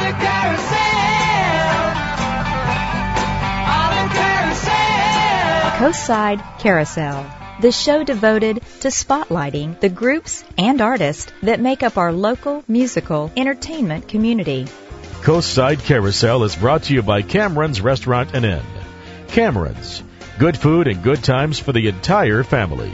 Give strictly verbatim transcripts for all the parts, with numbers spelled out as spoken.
the carousel. On the carousel. Coastside Carousel, the show devoted to spotlighting the groups and artists that make up our local musical entertainment community. Coastside Carousel is brought to you by Cameron's Restaurant and Inn. Cameron's, good food and good times for the entire family.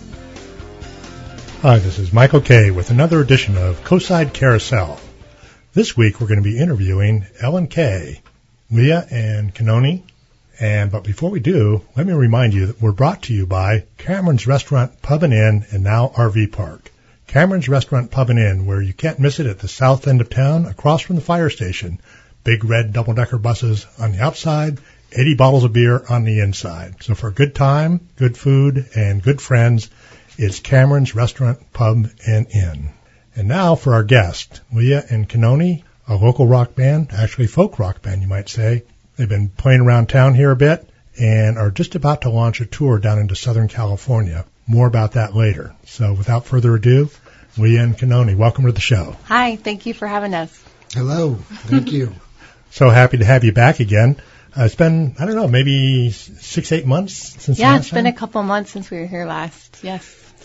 Hi, this is Michael Kay with another edition of Coastside Carousel. This week we're going to be interviewing Ellen Kay, Leah and Kanoni. And but before we do, let me remind you that we're brought to you by Cameron's Restaurant, Pub and Inn, and now R V Park. Cameron's Restaurant, Pub and Inn, where you can't miss it at the south end of town, across from the fire station. Big red double-decker buses on the outside, eighty bottles of beer on the inside. So for a good time, good food, and good friends, it's Cameron's Restaurant, Pub and Inn. And now for our guest, Leah and Kanoni, a local rock band, actually folk rock band, you might say. They've been playing around town here a bit and are just about to launch a tour down into Southern California. More about that later. So without further ado, Leah and Kanoni, welcome to the show. Hi, thank you for having us. Hello, thank you. So happy to have you back again. Uh, it's been, I don't know, maybe six, eight months since Yeah, last it's been time? a couple months since we were here last, yes.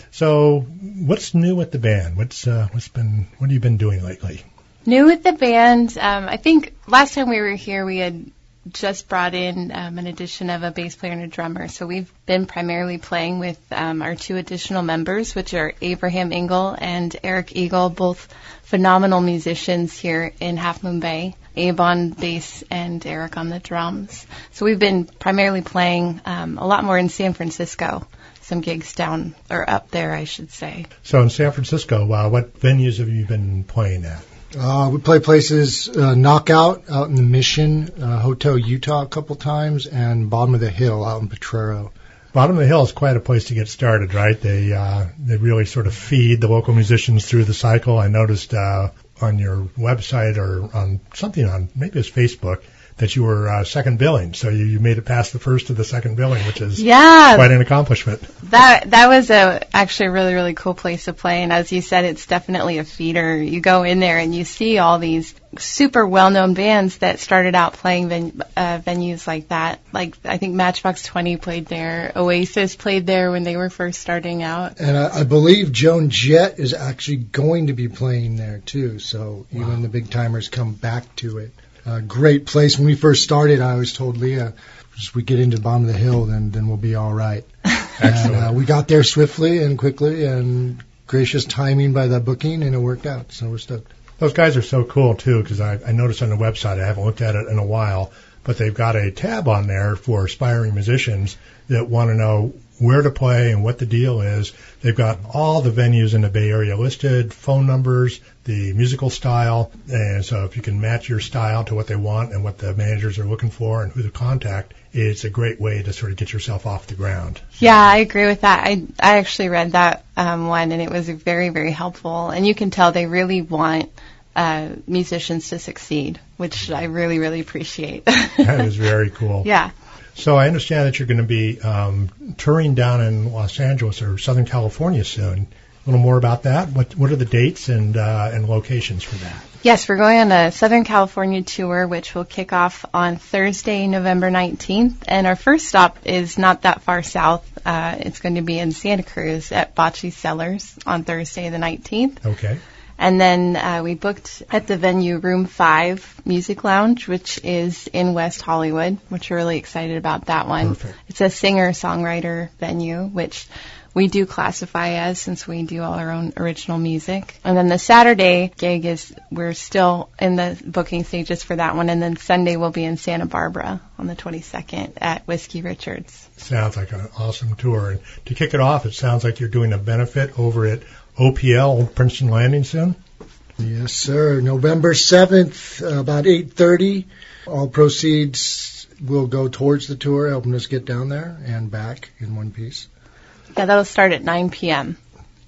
So what's new with the band? What's uh, what's been, what have you been doing lately? New with the band, um, I think last time we were here we had just brought in um, an addition of a bass player and a drummer. So we've been primarily playing with um, our two additional members, which are Abraham Engel and Eric Eagle, both phenomenal musicians here in Half Moon Bay. Abe on bass and Eric on the drums. So we've been primarily playing um, a lot more in San Francisco. Some gigs down, or up there, I should say. So in San Francisco, uh, what venues have you been playing at? Uh, we play places, uh, Knockout out in the Mission, uh, Hotel Utah a couple times, and Bottom of the Hill out in Potrero. Bottom of the Hill is quite a place to get started, right? They uh, they really sort of feed the local musicians through the cycle. I noticed uh, on your website or on something on, maybe it's Facebook, that you were uh, second billing. So you, you made it past the first to the second billing, which is yeah, quite an accomplishment. That that was a actually a really, really cool place to play. And as you said, it's definitely a feeder. You go in there and you see all these super well-known bands that started out playing ven- uh, venues like that. Like, I think Matchbox twenty played there. Oasis played there when they were first starting out. And I, I believe Joan Jett is actually going to be playing there, too. So even wow. the big timers come back to it. A great place. When we first started, I always told Leah, as we get into the bottom of the hill, then then we'll be all right. Excellent. And uh, we got there swiftly and quickly, and gracious timing by the booking, and it worked out. So we're stoked. Those guys are so cool, too, because I, I noticed on the website, I haven't looked at it in a while, but they've got a tab on there for aspiring musicians that want to know where to play and what the deal is. They've got all the venues in the Bay Area listed, phone numbers, the musical style, and so if you can match your style to what they want and what the managers are looking for and who to contact, it's a great way to sort of get yourself off the ground. Yeah, I agree with that. I I actually read that um, one, and it was very, very helpful. And you can tell they really want uh, musicians to succeed, which I really, really appreciate. That is very cool. Yeah. So I understand that you're going to be um, touring down in Los Angeles or Southern California soon. A little more about that. What what are the dates and uh, and locations for that? Yes, we're going on a Southern California tour, which will kick off on Thursday, November nineteenth. And our first stop is not that far south. Uh, it's going to be in Santa Cruz at Bocce Cellars on Thursday the nineteenth. Okay. And then uh, we booked at the venue Room five Music Lounge, which is in West Hollywood, which we're really excited about that one. Perfect. It's a singer-songwriter venue, which we do classify as, since we do all our own original music. And then the Saturday gig is, we're still in the booking stages for that one. And then Sunday we'll be in Santa Barbara on the twenty-second at Whiskey Richards. Sounds like an awesome tour. And to kick it off, it sounds like you're doing a benefit over at O P L, Old Princeton Landing soon? Yes, sir. November seventh, uh, about eight thirty. All proceeds will go towards the tour, helping us get down there and back in one piece. Yeah, that'll start at nine p.m.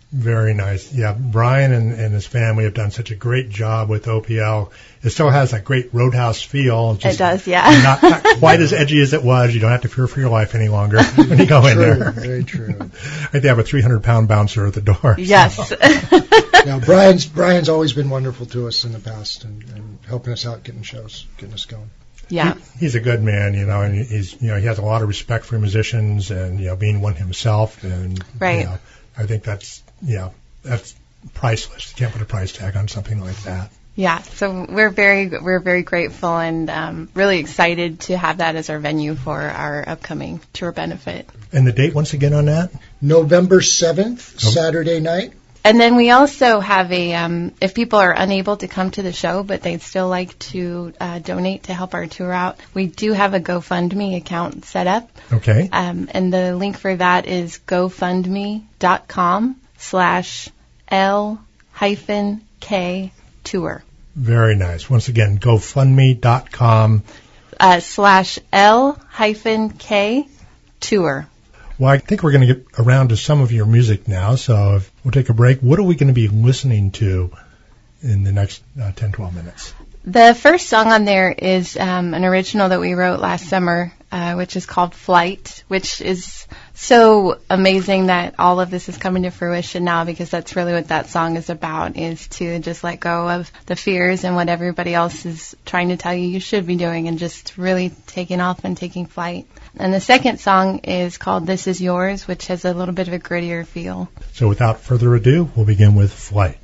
Very nice. Yeah, Brian and, and his family have done such a great job with O P L. It still has that great Roadhouse feel. Just it does, yeah. not, not quite as edgy as it was. You don't have to fear for your life any longer when you go in True, there. very true. I think they have a three hundred pound bouncer at the door. Yes. So. Now, Brian's Brian's always been wonderful to us in the past and, and helping us out, getting shows, getting us going. Yeah. He, he's a good man, you know, and he's, you know, he has a lot of respect for musicians and, you know, being one himself. And, right. You know, I think that's, you know, that's priceless. You can't put a price tag on something like that. Yeah, so we're very we're very grateful and um, really excited to have that as our venue for our upcoming tour benefit. And the date once again on that? November seventh, Oh. Saturday night. And then we also have a, um, if people are unable to come to the show, but they'd still like to uh, donate to help our tour out, we do have a GoFundMe account set up. Okay. Um, and the link for that is gofundme.com slash L hyphen K tour. Very nice. Once again, GoFundMe.com. Uh, slash L hyphen K tour. Well, I think we're going to get around to some of your music now, so if we'll take a break. What are we going to be listening to in the next uh, ten, twelve minutes? The first song on there is um, an original that we wrote last summer, uh, which is called Flight, which is so amazing that all of this is coming to fruition now, because that's really what that song is about, is to just let go of the fears and what everybody else is trying to tell you you should be doing and just really taking off and taking flight. And the second song is called This Is Yours, which has a little bit of a grittier feel. So without further ado, we'll begin with Flight.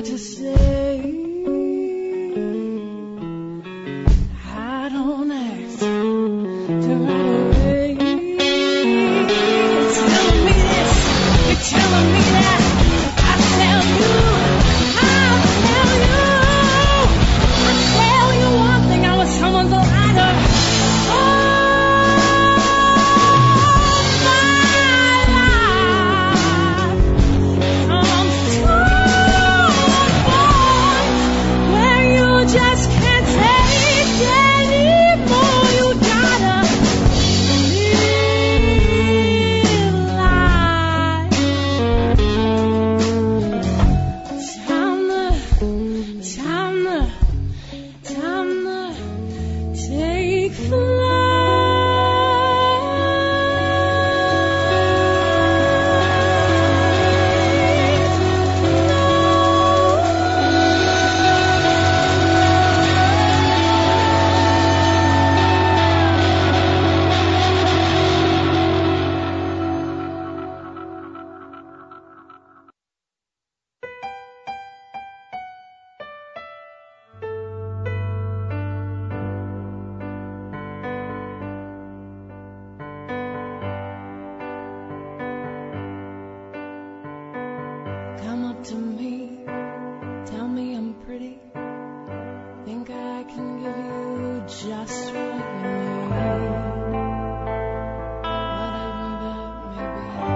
to say. I don't ask to run away. You're telling me this, you're telling me that. I tell you, I'll tell you. I tell you one thing, I was someone's lighter. Oh, my life comes to a point where you just can't take anymore. You gotta live life. Time to, time to, time to take flight. Come up to me, tell me I'm pretty. Think I can give you just what you need. Whatever that may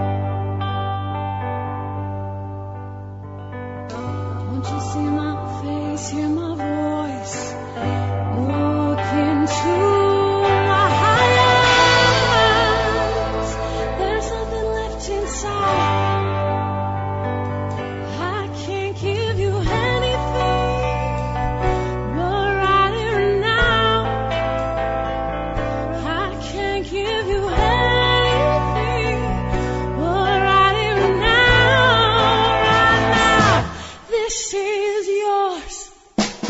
be. Won't you see my face, hear my voice? Look into my eyes. There's nothing left inside. I can't give you anything, but right here now, I can't give you anything, but right here now, right now, this is yours.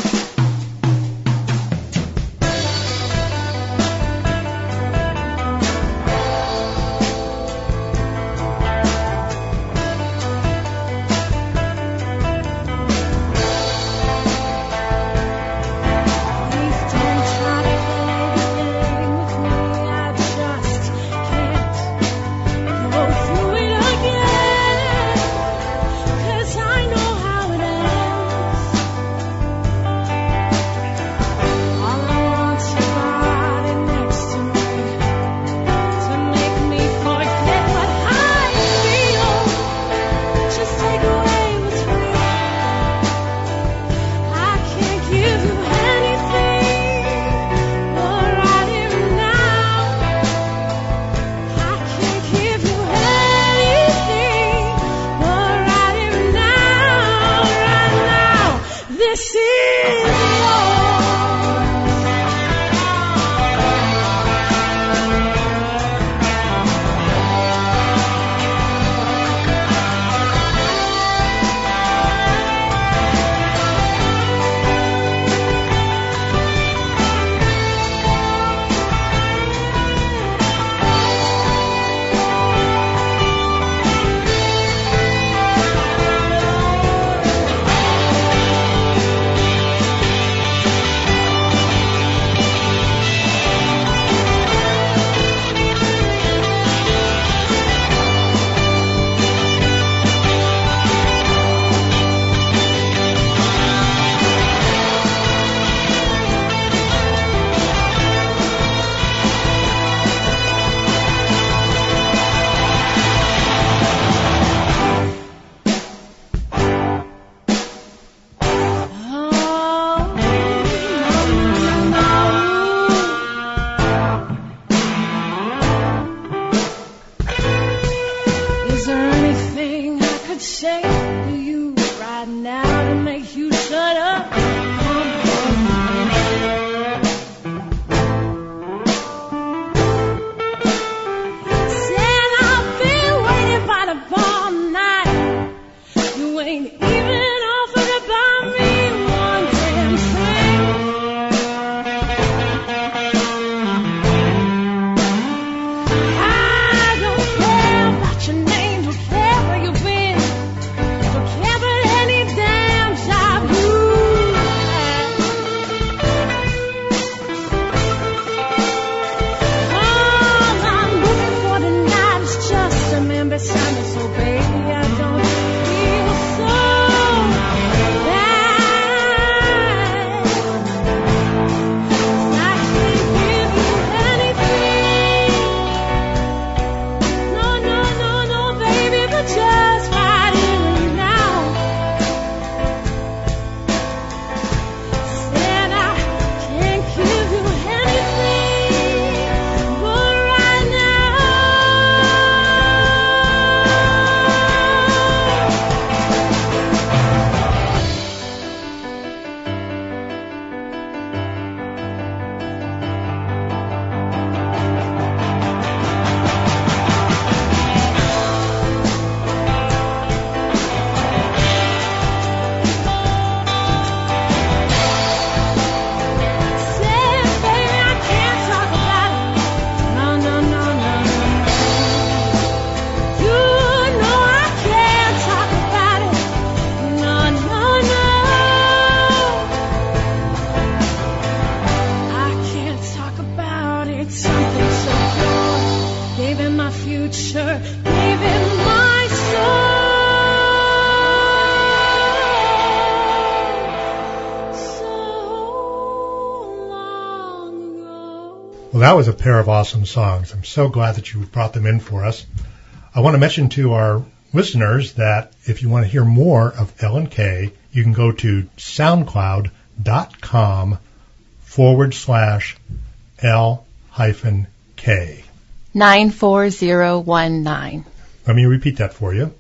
assignment, so baby, I don't feel so bad. I can't give you anything. No, no, no, no, baby, but just right here and now. Said I can't give you anything, but right now. Said, baby, I can't talk about it. No, no, no, no, no. You know I can't talk about it. No, no, no. I can't talk about it. Something so pure. Gave him my future. Gave him my soul. So long ago. Well, that was a pair of awesome songs. I'm so glad that you brought them in for us. I want to mention to our listeners that if you want to hear more of Ellen Kay, you can go to soundcloud.com forward slash L hyphen K. nine four zero one nine. Let me repeat that for you.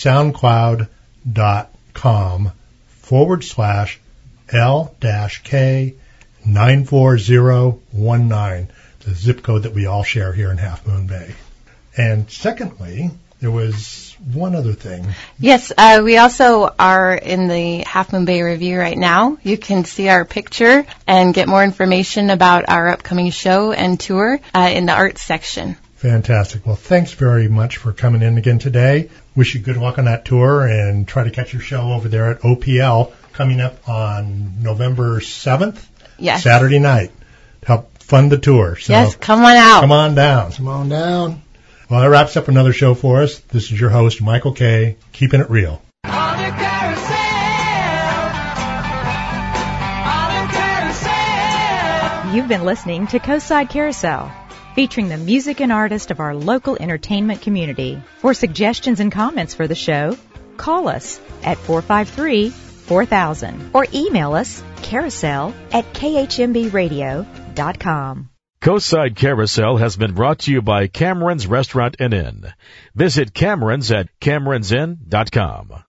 soundcloud.com forward slash L dash K nine four zero one nine, the zip code that we all share here in Half Moon Bay. And secondly, there was one other thing. Yes, uh, we also are in the Half Moon Bay Review right now. You can see our picture and get more information about our upcoming show and tour uh, in the arts section. Fantastic. Well, thanks very much for coming in again today. Wish you good luck on that tour and try to catch your show over there at O P L coming up on November seventh, Yes. Saturday night. Help fund the tour. So Yes, come on out. come on down. Come on down. Well, that wraps up another show for us. This is your host, Michael Kay, keeping it real. On the carousel. On the carousel. You've been listening to Coastside Carousel, featuring the music and artists of our local entertainment community. For suggestions and comments for the show, call us at four five three, four thousand or email us carousel at k h m b radio dot com. Coastside Carousel has been brought to you by Cameron's Restaurant and Inn. Visit Cameron's at camerons inn dot com.